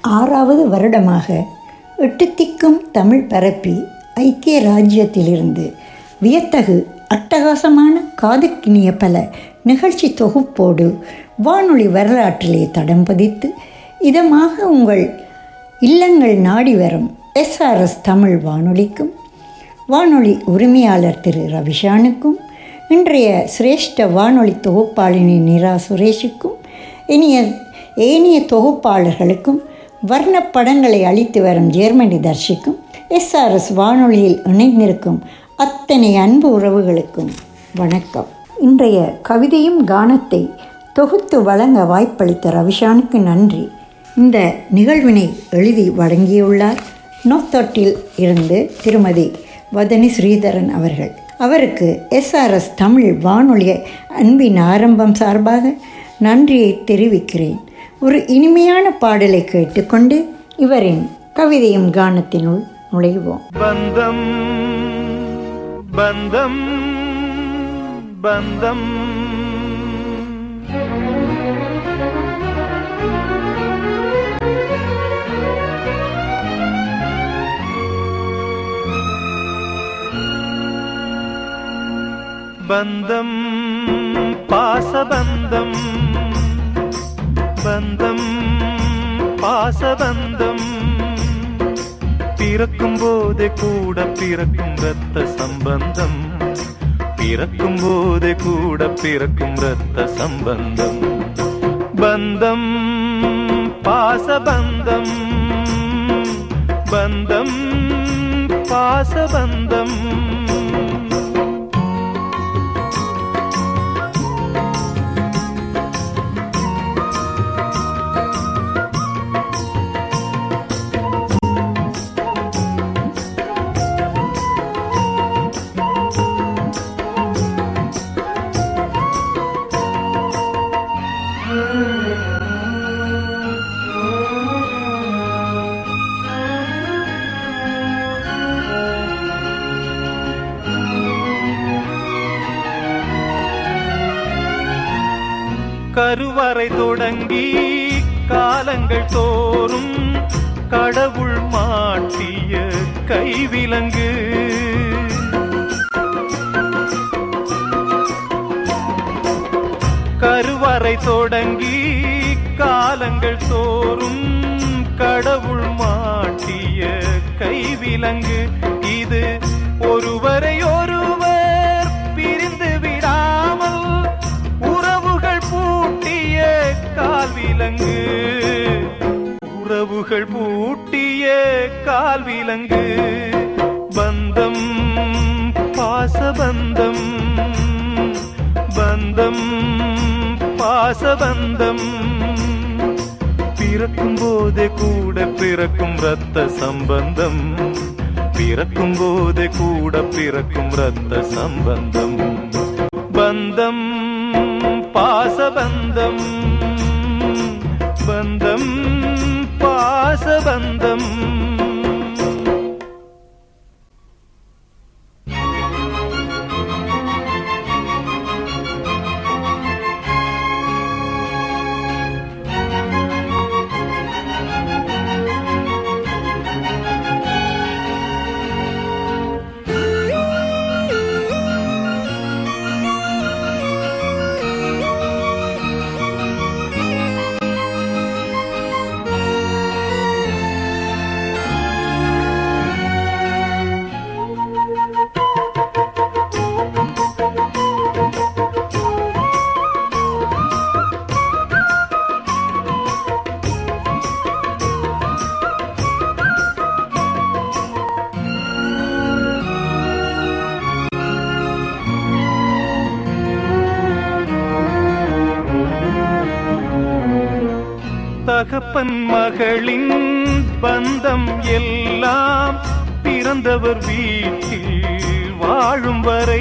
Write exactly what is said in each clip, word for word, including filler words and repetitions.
ஆறாவது வருடமாக எட்டு திக்கும் தமிழ் பரப்பி ஐக்கிய ராஜ்யத்திலிருந்து வியத்தகு அட்டகாசமான காதுக்கினிய பல நிகழ்ச்சி தொகுப்போடு வானொலி வரலாற்றிலே தடம் பதித்து இதமாக உங்கள் இல்லங்கள் நாடி வரும் எஸ்ஆர்எஸ் தமிழ் வானொலிக்கும் வானொலி உரிமையாளர் திரு ரவிஷானுக்கும் இன்றைய சிரேஷ்ட வானொலி தொகுப்பாளினி நிரா சுரேஷுக்கும் இனிய ஏனைய தொகுப்பாளர்களுக்கும் வர்ணப்படங்களை அளித்து வரும் ஜெர்மனி தர்ஷிக்கும் எஸ்ஆர்எஸ் வானொலியில் இணைந்திருக்கும் அத்தனை அன்பு உறவுகளுக்கும் வணக்கம். இன்றைய கவிதையும் கானத்தை தொகுத்து வழங்க வாய்ப்பளித்த ரவிஷானுக்கு நன்றி. இந்த நிகழ்வினை எழுதி வழங்கியுள்ளார் நோத்தோட்டில் இருந்து திருமதி வதனி ஸ்ரீதரன் அவர்கள். அவருக்கு எஸ்ஆர்எஸ் தமிழ் வானொலி அன்பின் ஆரம்பம் சார்பாக நன்றியை தெரிவிக்கிறேன். ஒரு இனிமையான பாடலை கேட்டுக்கொண்டு இவரின் கவிதையும் கானத்தினுள் நுழைவோம். பந்தம் பந்தம் பந்தம் பந்தம் பாசபந்தம் பந்தம் பாசபந்தம் பிறக்கும் போதே கூட பிறக்கும் இரத்த சம்பந்தம் பிறக்கும் போதே கூட பிறக்கும் இரத்த சம்பந்தம் பந்தம் பாசபந்தம் பந்தம் பாசபந்தம் கருவறை தொடங்கி காலங்கள் தோறும் கடவுள் மாட்டிய கைவிலங்கு கருவறை தொடங்கி காலங்கள் தோறும் கடவுள் மாட்டிய கைவிலங்கு இது ஒருவரை ஒருவர் பிரிந்து விடாமல் உறவுகள் பூட்டிய கால்விலங்கு உறவுகள் பூட்டிய கால்விலங்கு பந்தம் பாசபந்தம் பந்தம் பாசபந்தம் பிறக்கும் போதே கூட பிறக்கும் இரத்த சம்பந்தம் பிறக்கும் போதே கூட பிறக்கும் இரத்த சம்பந்தம் பந்தம் பாசபந்தம் பந்தம் பாசபந்தம் தகப்பன் மகளின் பந்தம் எல்லாம் பிறந்தவர் வீட்டில் வாழும் வரை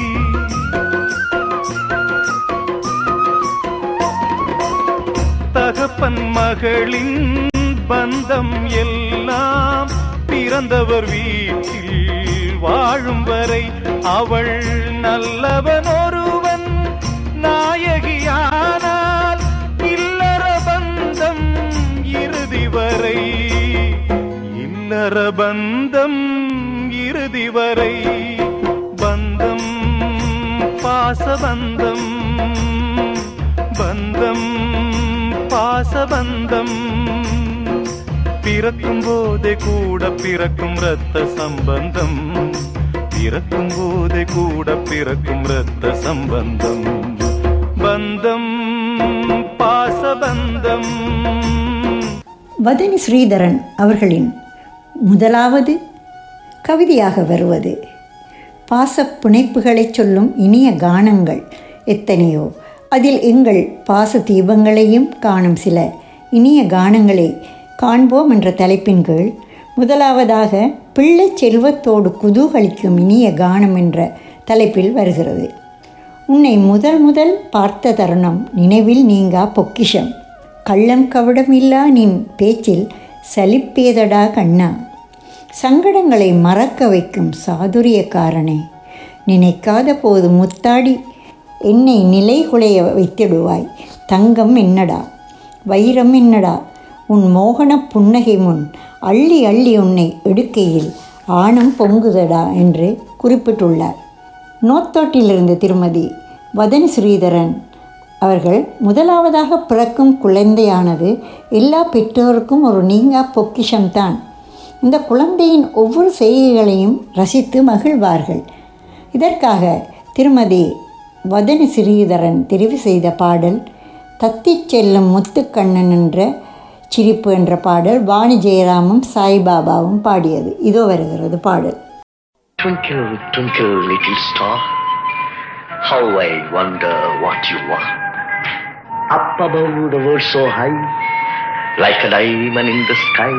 தகப்பன் மகளின் பந்தம் எல்லாம் பிறந்தவர் வீட்டில் வாழும் வரை அவள் நல்லவன் ஒருவன் நாயகியானால் இல்லற பந்தம் இறுதி வரை வரை, இல்லற பந்தம் இறுதி வரை. பந்தம் பாசபந்தம், பந்தம் பாசபந்தம். பிறக்கும் போதே கூட பிறக்கும் இரத்த சம்பந்தம், பிறக்கும் போதே கூட பிறக்கும் இரத்த சம்பந்தம். பந்தம் பாசபந்தம். வதனி ஸ்ரீதரன் அவர்களின் முதலாவது கவிதையாக வருவது பாசப் புனைப்புகளைச் சொல்லும் இனிய கானங்கள் எத்தனையோ. அதில் எங்கள் பாச தீபங்களையும் காணும் சில இனிய கானங்களை காண்போம் என்ற தலைப்பின் கீழ் முதலாவதாக பிள்ளை செல்வத்தோடு குதூகலிக்கும் இனிய கானம் என்ற தலைப்பில் வருகிறது. உன்னை முதல் முதல் பார்த்த தருணம் நினைவில் நீங்கா பொக்கிஷம், கள்ளம் கவடம் இல்லா நின் பேச்சில் சலிப்பேதடா கண்ணா, சங்கடங்களை மறக்க வைக்கும் சாதுரியக்காரனே, நினைக்காத போது முத்தாடி என்னை நிலை குலைய வைத்திடுவாய், தங்கம் என்னடா வைரம் என்னடா, உன் மோகன புன்னகை முன் அள்ளி அள்ளி உன்னை எடுக்கையில் ஆணம் பொங்குதடா என்று குறிப்பிட்டுள்ளார். நோத்தோட்டிலிருந்து திருமதி வதனி ஸ்ரீதரன் அவர்கள் முதலாவதாக பிறக்கும் குழந்தையானது எல்லா பெற்றோருக்கும் ஒரு நீங்கா பொக்கிஷம்தான். இந்த குழந்தையின் ஒவ்வொரு செய்கைகளையும் ரசித்து மகிழ்வார்கள். இதற்காக திருமதி வதனி ஸ்ரீதரன் தெரிவு செய்த பாடல் தத்திச் செல்லும் முத்துக்கண்ணன் என்ற சிரிப்பு என்ற பாடல் வாணி ஜெயராமும் சாய்பாபாவும் பாடியது. இதோ வருகிறது பாடல். Twinkle, twinkle, little star, how I wonder what you are. Up above the world so high, like a diamond in the sky.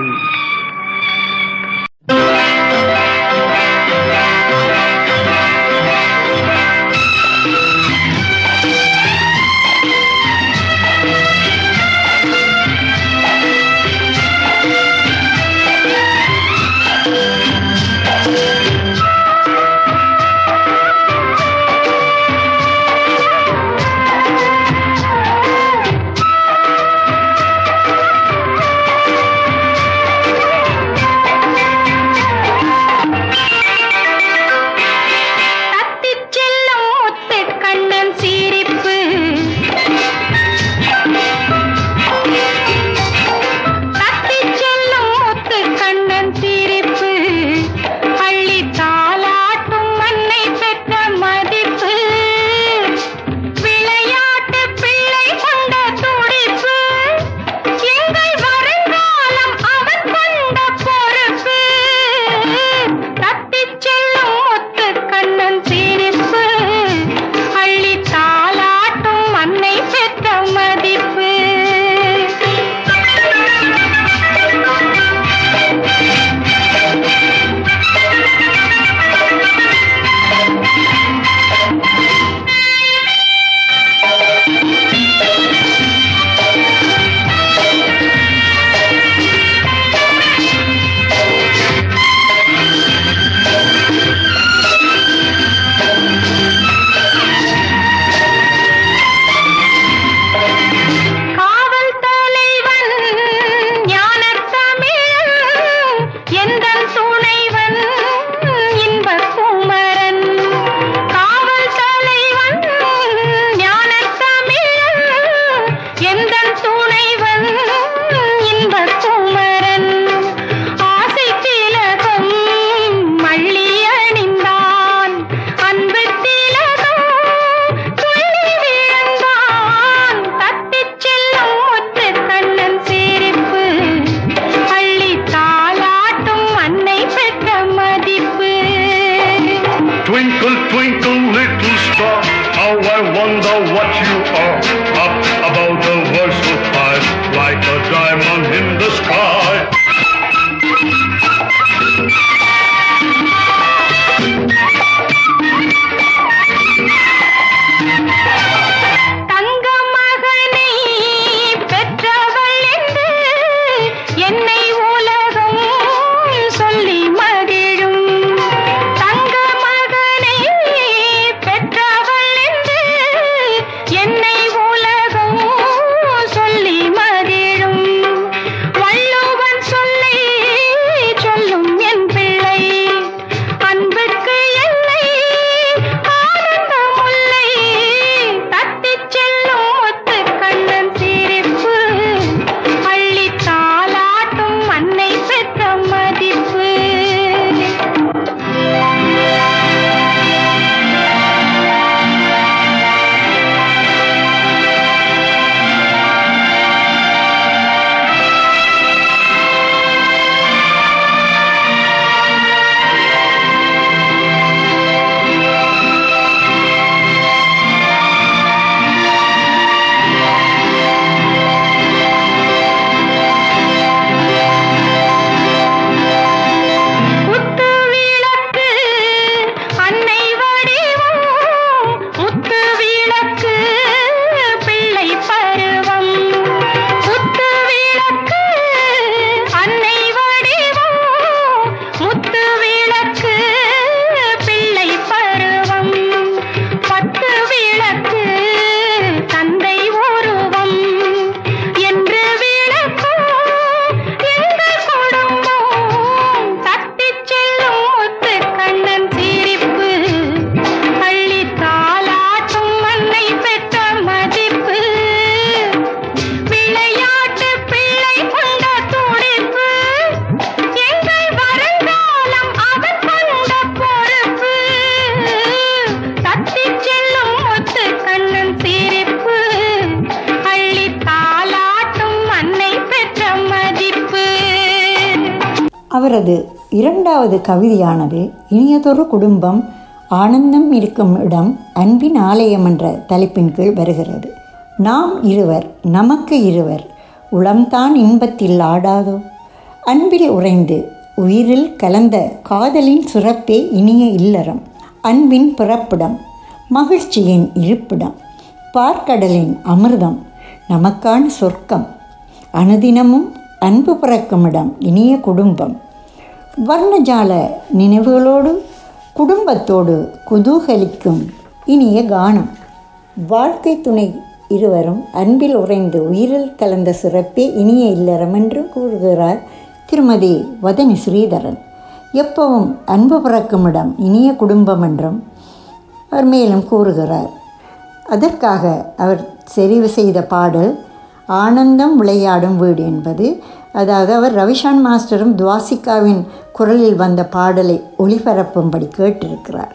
அவரது இரண்டாவது கவிதையானது இனியதொரு குடும்பம் ஆனந்தம் இருக்கும் இடம் அன்பின் ஆலயம் என்ற தலைப்பின் கீழ் வருகிறது. நாம் இருவர் நமக்கு இருவர் உளம்தான் இன்பத்தில் ஆடாதோ, அன்பில் உறைந்து உயிரில் கலந்த காதலின் சுரப்பே இனிய இல்லறம், அன்பின் பிறப்பிடம் மகிழ்ச்சியின் இருப்பிடம், பார்க்கடலின் அமிர்தம் நமக்கான சொர்க்கம், அனுதினமும் அன்பு பிறக்கும் இடம் இனிய குடும்பம், வர்ணஜால நினைவுகளோடு குடும்பத்தோடு குதூகலிக்கும் இனிய கானம், வாழ்க்கை துணை இருவரும் அன்பில் உறைந்து உயிரில் கலந்த சிறப்பே இனிய இல்லறம் என்று கூறுகிறார் திருமதி வதனி ஸ்ரீதரன். எப்பவும் அன்பு பிறக்கும் இடம் இனிய குடும்பம் என்றும் அவர் மேலும் கூறுகிறார். அதற்காக அவர் தெரிவு செய்த பாடல் ஆனந்தம் விளையாடும் வீடு என்பது. அதாவது அவர் ரவிஷான் மாஸ்டரும் துவாசிகாவின் குரலில் வந்த பாடலை ஒளிபரப்பும்படி கேட்டிருக்கிறார்.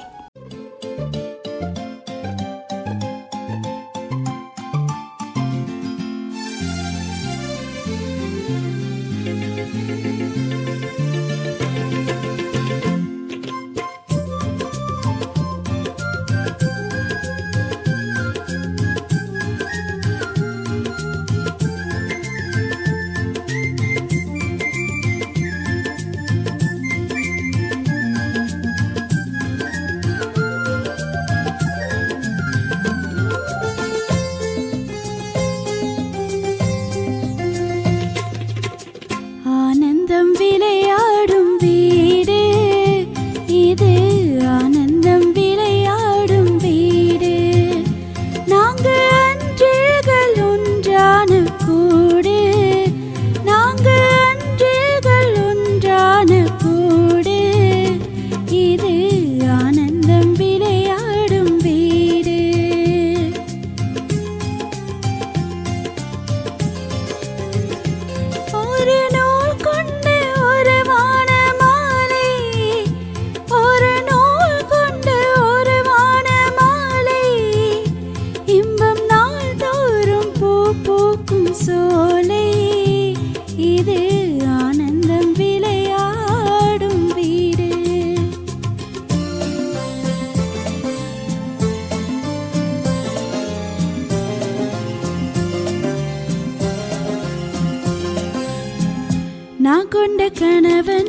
நான் கொண்ட கணவன்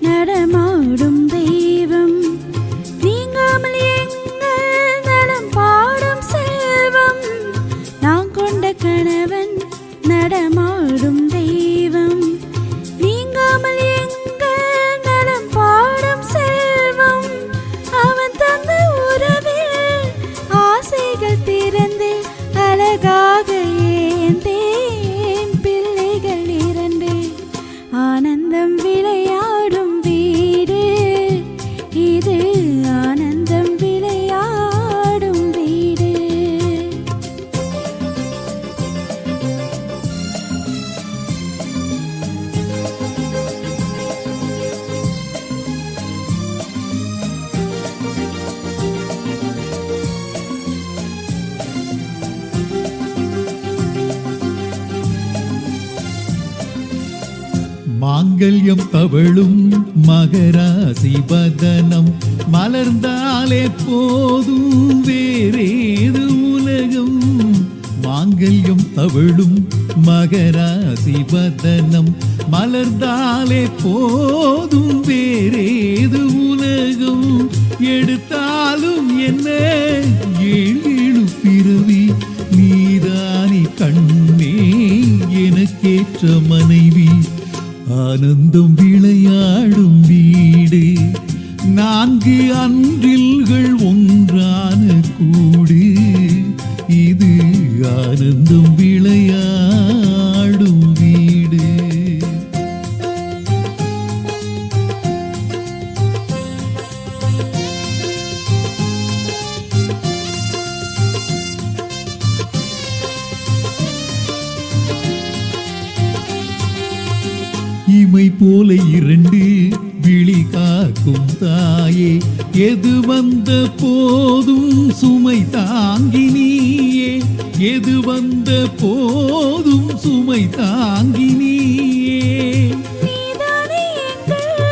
நடமாடும் தெய்வம், நீங்காமல் எங்கள் நலம் பாடும் செல்வம். நான் கொண்ட கணவன் நடமாடும் தெய்வம், நீங்காமல் எங்கள் நலம் பாடும் செல்வம். அவன் தந்த உறவில் ஆசைகள் திறந்து அழகாக ஏந்தேன் பிள்ளைகள் இரண்டு. ஆனந்தம் விளையாடும் வீடு இது, ஆனந்தம் விளையாடும் வீடு. மாங்கல்யம் தவழும் மகராசி வதனம் மலர்ந்தாலே போதும் வேறேது உலகம். மாங்கல்யம் தவழும் மகராசி வதனம் மலர்ந்தாலே போதும் வேறேது உலகம். எடுத்தாலும் என்ன ஏழு பிறவி நீதானி கண்ணே எனக்கேற்ற மனைவி. ஆனந்தம் விளையாடும் வீடு, நான்கு அன்றில்கள் ஒன்றான கூடு இது, ஆனந்தம் விளையாடும் வீடு. இமை போல இரண்டு விழி காக்கும் தாயே, எது வந்த போதும் சுமை தாங்கினியே, எது வந்த போதும் சுமை தாங்கினியே. நீதானே எங்கள்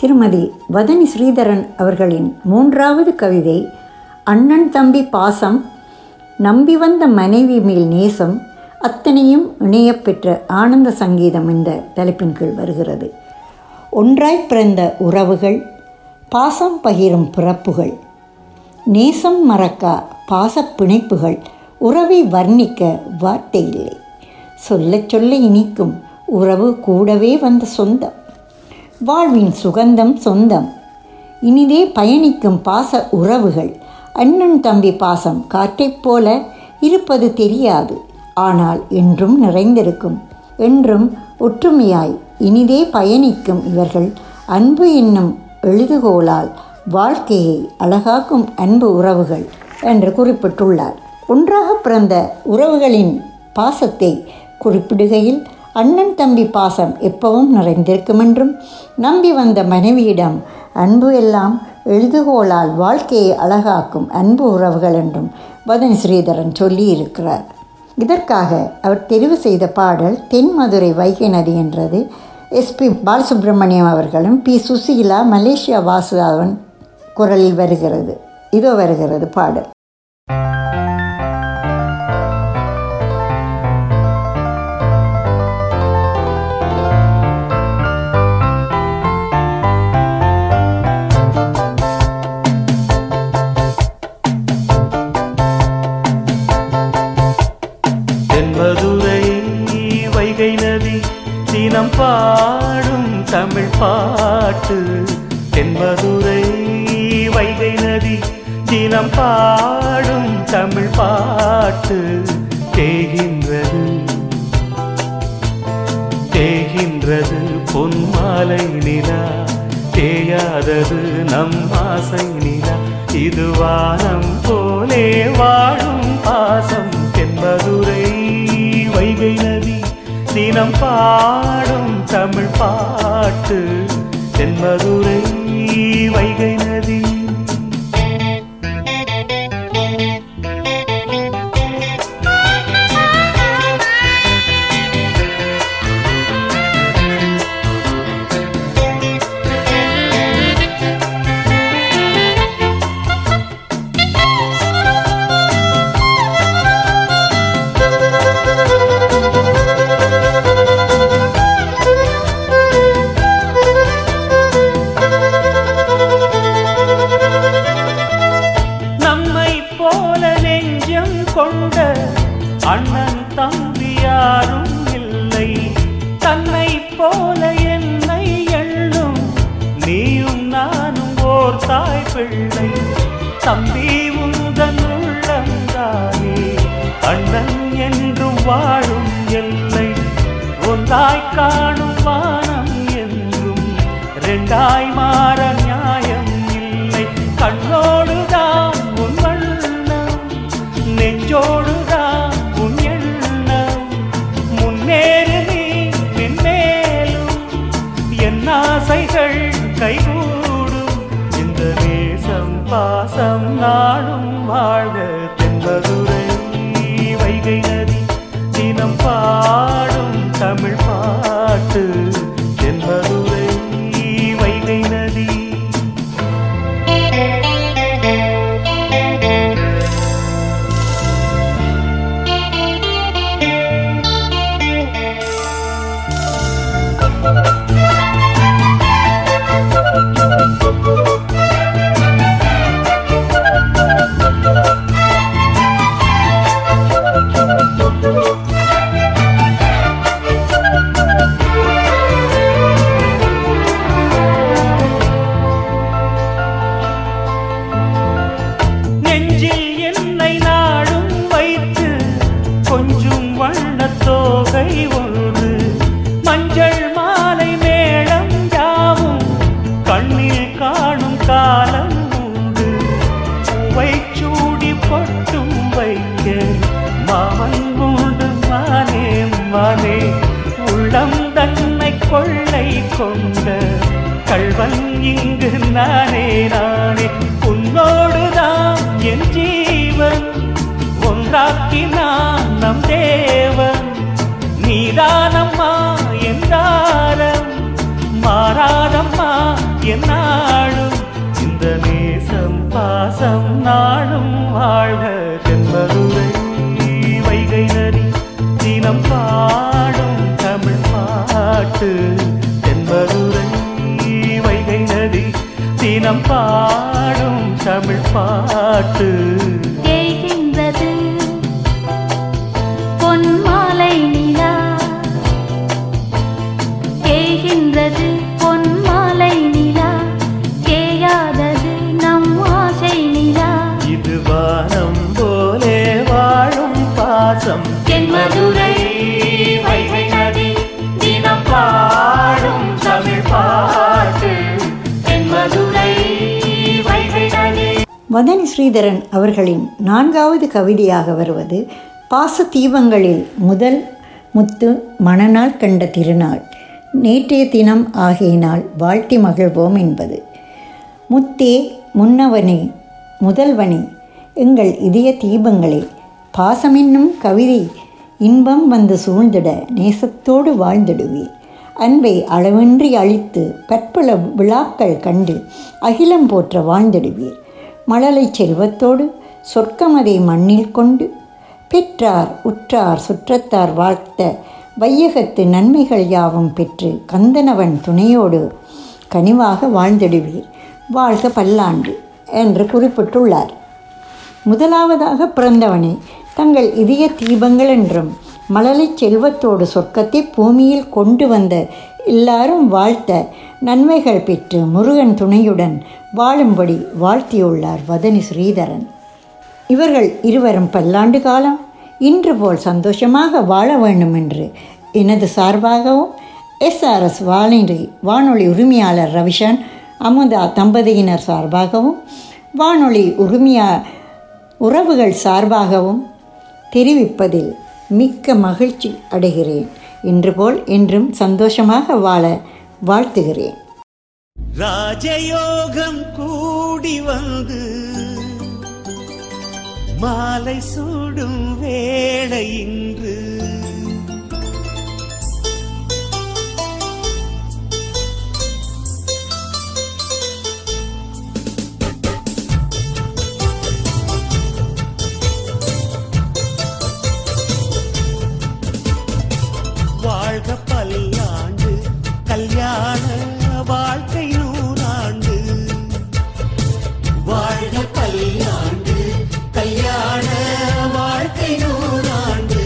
திருமதி வதனி ஸ்ரீதரன் அவர்களின் மூன்றாவது கவிதை அண்ணன் தம்பி பாசம், நம்பி வந்த மனைவி மேல் நேசம், அத்தனையும் இணையப்பெற்ற ஆனந்த சங்கீதம் என்ற தலைப்பின் கீழ் வருகிறது. ஒன்றாய் பிறந்த உறவுகள், பாசம் பகிரும் பிறப்புகள், நேசம் மறக்கா பாச பிணைப்புகள், உறவை வர்ணிக்க வார்த்தை இல்லை, சொல்ல சொல்ல இனிக்கும் உறவு கூடவே வந்த சொந்தம், வாழ்வின் சுகந்தம் சொந்தம், இனிதே பயணிக்கும் பாச உறவுகள், அண்ணன் தம்பி பாசம் காற்றைப் போல இருப்பது தெரியாது, ஆனால் என்றும் நிறைந்திருக்கும், என்றும் ஒற்றுமையாய் இனிதே பயணிக்கும் இவர்கள் அன்பு என்னும் எழுதுகோலால் வாழ்க்கையை அழகாக்கும் அன்பு உறவுகள் என்று குறிப்பிட்டுள்ளார். ஒன்றாக பிறந்த உறவுகளின் பாசத்தை குறிப்பிடுகையில் அண்ணன் தம்பி பாசம் எப்பவும் நிறைந்திருக்கும் என்றும், நம்பி வந்த மனைவியிடம் அன்பு எல்லாம் எழுதுகோலால் வாழ்க்கையை அழகாக்கும் அன்பு உறவுகள் என்றும் வதனி ஸ்ரீதரன் சொல்லியிருக்கிறார். இதற்காக அவர் தெரிவு செய்த பாடல் தென்மதுரை வைகை நதி என்றது. எஸ்பி பாலசுப்ரமணியம் அவர்களும் பி சுசீலா, மலேசியா வாசுதேவன் குரலில் வருகிறது. இதோ வருகிறது பாடல். தென்மதுரை வைகை நதி தினம் பாடும் தமிழ் பாட்டு, தென்மதுரை வைகை நதி தினம் பாடும் தமிழ் பாட்டு, தேகின்றது தேகின்றது பொன்மாலை நிலா, தேயாதது நம் ஆசை நிலா, இது வானம் போலே வாழும் பாசம், தென்மதுரை வைகை நதி தினம் பாடும் தமிழ் பாட்டு, தென்மதுரை வைகை நதி. கொண்ட அண்ணன் தம்பி யாரும் இல்லை, தன்னை போல என்னை எண்ணும் நீயும் நானும் ஓர் தாய் பிள்ளை, தம்பி உந்தன் உள்ளந்தானே அண்ணன் என்றும் வாழும் எல்லை, ஒன்றாய் காணும் வானம் என்றும் ரெண்டாய் மாற நியாயம் இல்லை, கண்ணோடுதான் உன் வண்ணம் நெஞ்சோடுதான் உன் எண்ணம், முன்னேறு நீ மென்மேலும் என் ஆசைகள் கைகூடும், இந்த நேசம் பாசம் நாடும் வாழ்க, தென்மதுரை வைகை நதி தினம் பாடும் தமிழ் பாட்டு, தென்மதுரை வைகை நதி. நெஞ்சில் என்னை நாடும் வைத்து கொஞ்சம் வண்ணத்தோகை ஒன்று, மஞ்சள் மாலை மேளம் யாவும் கண்ணில் காணும் காலம் உண்டு, பூவை சூடி பொட்டும் வைக்க மாமன் உண்டு மானே மானே, உள்ளம் தன்னை கொள்ளை கொண்ட கள்வன் இங்கு நானே நானே, உன்னோடுதான் என் ஜீவன் ஒன்றாக்கினான் நம் தேவன், நீதானம்மா என்றாரம் மாறாதம்மா என் பாட்டு தேய்கின்றது பொன்மாலை நிலா, தேய்கின்றது பொன்மாலை நிலா, தேயாதது நம் ஆசை நிலா. இது வானம் போலே வாழும் பாசம் தென்மதுரை வைகை நதி தினம் பாடும் தமிழ் பாட்டு தென்மதுரை வைகை நதி. வதனி ஸ்ரீதரன் அவர்களின் நான்காவது கவிதையாக வருவது பாச தீபங்களில் முதல் முத்து மணநாள் கண்ட திருநாள் நேற்றைய தினம் ஆகையினால் வாழ்த்தி மகிழ்வோம் என்பது. முத்தே முன்னவனே முதல்வனே எங்கள் இதய தீபங்களே, பாசமென்னும் கவிதை இன்பம் வந்து சூழ்ந்திட நேசத்தோடு வாழ்ந்திடுவீர். அன்பை அளவின்றி அழித்து பற்பல விழாக்கள் கண்டு அகிலம் போற்ற வாழ்ந்திடுவீர். மழலை செல்வத்தோடு சொர்க்கமதை மண்ணில் கொண்டு பெற்றார் உற்றார் சுற்றத்தார் வாழ்த்த வையகத்து நன்மைகள் யாவும் பெற்று கந்தனவன் துணையோடு கனிவாக வாழ்ந்திடுவீர். வாழ்க பல்லாண்டு என்று குறிப்பிட்டுள்ளார். முதலாவதாக பிறந்தவனை தங்கள் இதய தீபங்கள் என்றும் மழலை செல்வத்தோடு சொர்க்கத்தை பூமியில் கொண்டு வந்த எல்லாரும் வாழ்த்த நன்மைகள் பெற்று முருகன் துணையுடன் வாழும்படி வாழ்த்தியுள்ளார் வதனி ஸ்ரீதரன். இவர்கள் இருவரும் பல்லாண்டு காலம் இன்று போல் சந்தோஷமாக வாழ வேண்டும் என்று எனது சார்பாகவும் எஸ்ஆர்எஸ் வானொலி வானொலி உரிமையாளர் ரவிஷன் அமுதா தம்பதியினர் சார்பாகவும் வானொலி உரிமையா உறவுகள் சார்பாகவும் தெரிவிப்பதில் மிக்க மகிழ்ச்சி அடைகிறேன். இன்று போல் என்றும் சந்தோஷமாக வாழ வாழ்த்துகிறேன். ராஜயோகம் கூடி வந்து மாலை சூடும் வேளை இன்று வாழ்க பல்லாண்டு கல்யாண வாழ்க்கை நூறாண்டு. வாழ்க பல்லாண்டு கல்யாண வாழ்க்கை நூறாண்டு.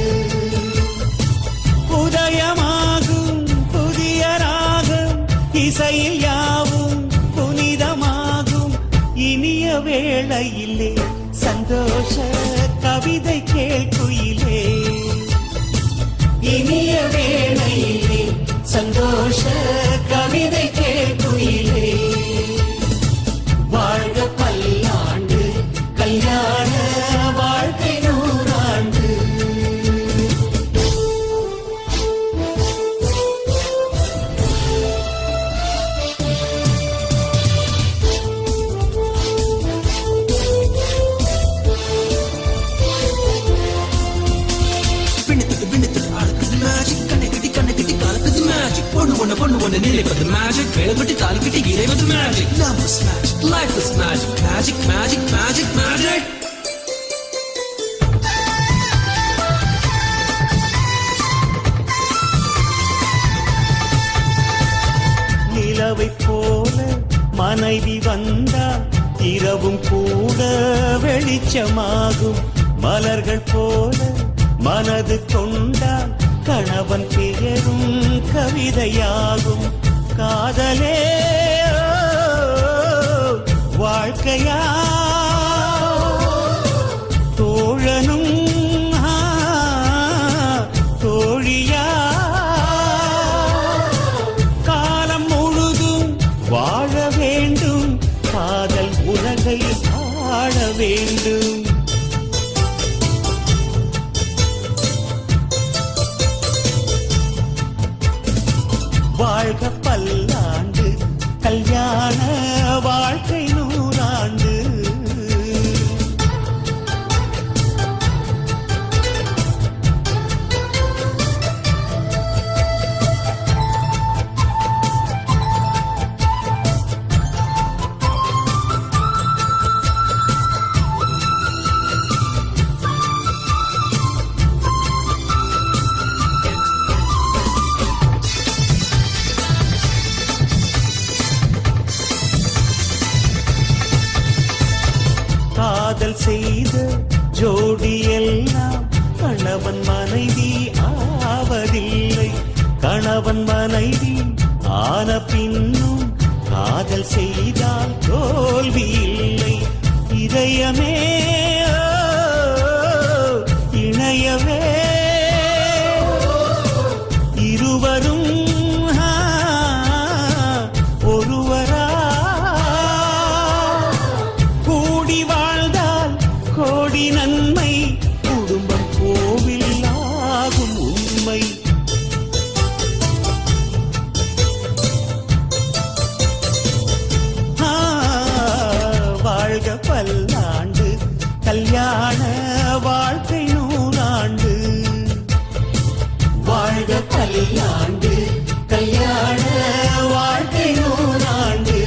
உதயமாகும் புதிய ராகம் இசையில் யாவும் புனிதமாகும். இனிய வேளையிலே சந்தோஷ கவிதை கேட்குயிலே. இனிய வேளையிலே சந்தோஷ கவிதை கேட்குயிலே. வாழ்க பல்லாண்டு கல்யாண வாழ்க்கை நூறாண்டு. One one one one nearly for the magic. Well, but it's all pretty gay with the magic. Love is magic, life is magic, magic, magic, magic, magic. நிலவை போல மனைவி வந்தால் இரவும் கூட வெளிச்சமாகும். மலர்கள் போல மனது கொண்டால் கணவன் பெயரும் கவிதையாகும். காதலே வாழ்க்கையா தோழனும் தோழியா காலம் முழுதும் வாழ வேண்டும். காதல் உலகை ஆள வேண்டும். வாழ்க பல்லாண்டு கல்யாண வாழ்க்கை நூறாண்டு. காதல் செய்த ஜோடியெல்லாம் கணவன் மனைவி ஆவதில்லை. கணவன் மனைவி ஆன பின்னும் காதல் செய்தால் தோல்வி இல்லை. இதயமே இணையவே இருவரும் ஒருவரா கூடி வாழ்ந்தால் கோடி நன்மை. குடும்பம் கோவில் ஆகும் உண்மை. வாழ்க பல்லாண்டு கல்யாண வாழ்க்கை நூறாண்டு. வாழ்க பல்லாண்டு கல்யாண வாழ்க்கை நூறாண்டு.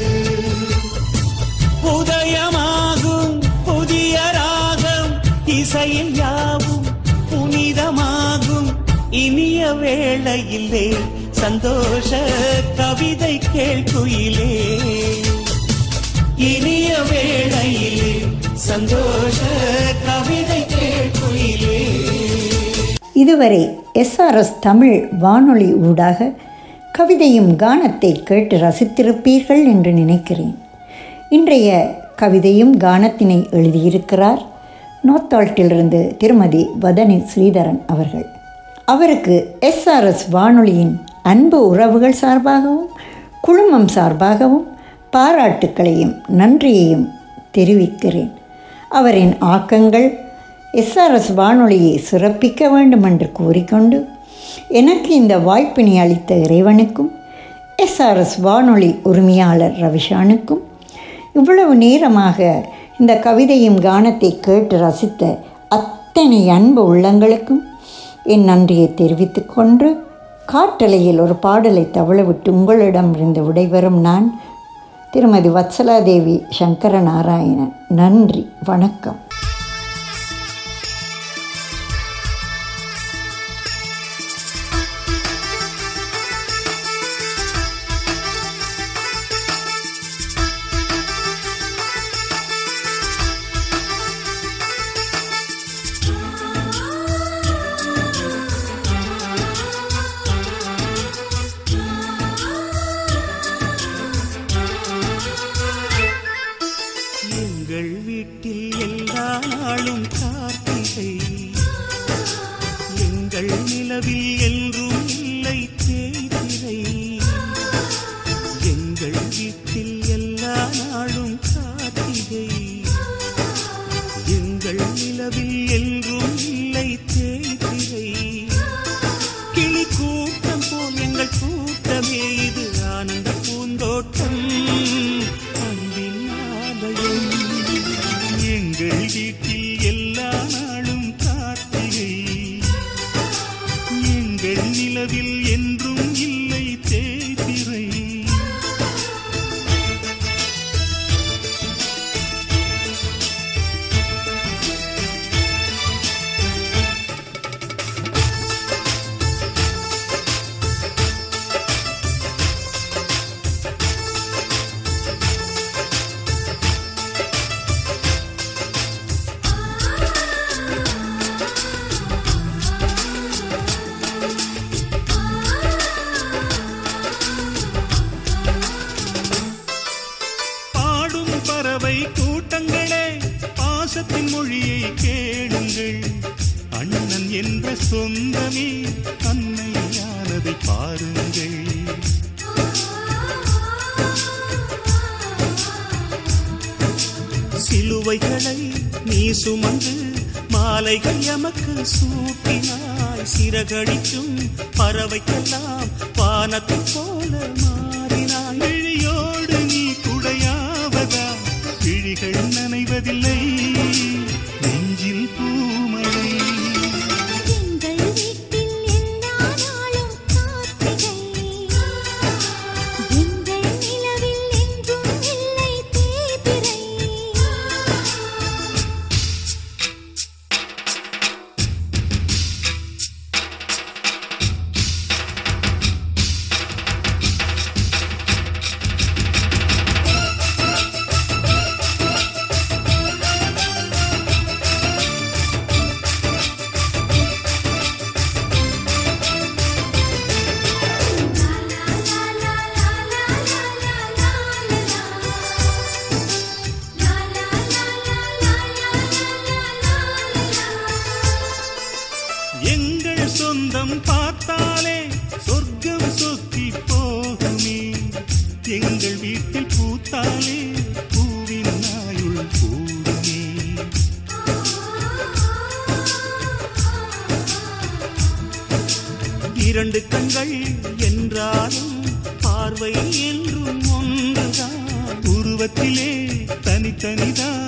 உதயமாகும் புதிய ராகம் இசையில் யாவும் புனிதமாகும். இனிய வேளையிலே சந்தோஷ கவிதை கேள்குயிலே. இனிய வேளையிலே சந்தோஷ கவிதை கேள்குயிலே. இதுவரை எஸ்ஆர்எஸ் தமிழ் வானொலி ஊடாக கவிதையும் கானத்தை கேட்டு ரசித்திருப்பீர்கள் என்று நினைக்கிறேன். இன்றைய கவிதையும் கானத்தினை எழுதியிருக்கிறார் நோத்தால்ட்டிலிருந்து திருமதி வதனி ஸ்ரீதரன் அவர்கள். அவருக்கு எஸ்ஆர்எஸ் வானொலியின் அன்பு உறவுகள் சார்பாகவும் குழுமம் சார்பாகவும் பாராட்டுக்களையும் நன்றியையும் தெரிவிக்கிறேன். அவரின் ஆக்கங்கள் எஸ்ஆர்எஸ் வானொலியை சிறப்பிக்க வேண்டும் என்று கூறிக்கொண்டு எனக்கு இந்த வாய்ப்பினை அளித்த இறைவனுக்கும் எஸ்ஆர்எஸ் வானொலி உரிமையாளர் ரவிஷானுக்கும் இவ்வளவு நேரமாக இந்த கவிதையும் கானத்தை கேட்டு ரசித்த அத்தனை அன்பு உள்ளங்களுக்கும் என் நன்றியை தெரிவித்துக் கொண்டு காற்றலையில் ஒரு பாடலை தவளவிட்டு உங்களிடமிருந்து விடைபெறும் நான் திருமதி வத்சலாதேவி சங்கர நாராயணன். நன்றி, வணக்கம். சிலுவைகளை நீ சுமந்து மாலைகள் எமக்கு சூட்டினாய். சிறகடிக்கும் பறவைக்கெல்லாம் வானத்தை போல மாறினாய். விழியோடு நீ குடையாவதா? விழிகள் நனைவதில்லை, நெஞ்சில் பூமழை. கண்கள் என்றாலும் பார்வை என்றும் ஒன்றுதான் உருவத்திலே தனித்தனிதான்